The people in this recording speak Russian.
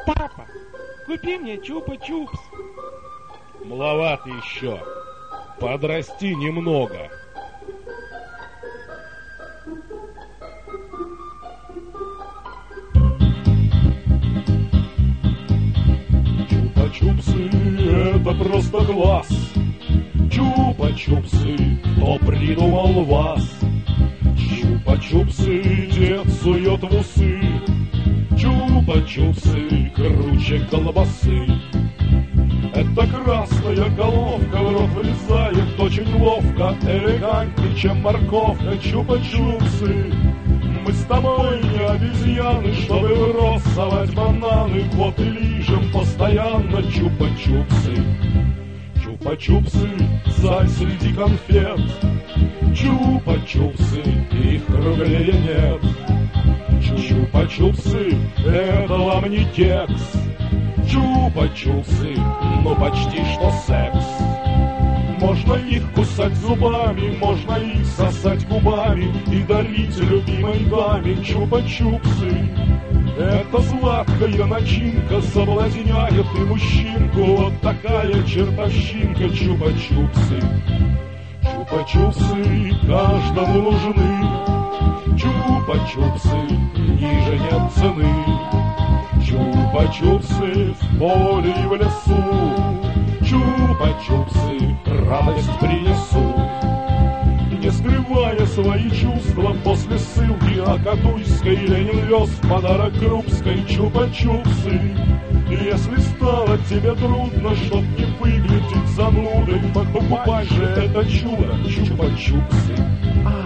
Папа, купи мне чупа-чупс. Маловат еще. Подрасти немного. Чупа-чупсы — это просто класс. Чупа-чупсы, кто придумал вас? Чупа-чупсы дед сует в усы. Чупа-чупсы круче колбасы. Эта красная головка в рот влезает очень ловко, элегантнее, чем морковка. Чупа-чупсы. Мы с тобой не обезьяны, чтобы в рот совать бананы. Вот и лижем постоянно чупа-чупсы. Чупа-чупсы, царь среди конфет. Чупа-чупсы, их круглее нет. Чупа-чупсы, это вам не кекс. Чупа-чупсы, ну почти что секс. Можно их кусать зубами, можно их сосать губами и дарить любимой даме. Чупа-чупсы, это сладкая начинка соблазняет и мужчинку. Вот такая чертовщинка. Чупа-чупсы. Чупа-чупсы каждому нужны. Чупа-чупсы, ниже нет цены. Чупа-чупсы в поле и в лесу. Чупа-чупсы радость принесут. Не скрывая свои чувства после ссылки Акатуйской, Ленин вез в подарок Крупской чупа-чупсы. Если стало тебе трудно, чтоб не выглядеть занудой, покупай же это чудо чупа-чупсы.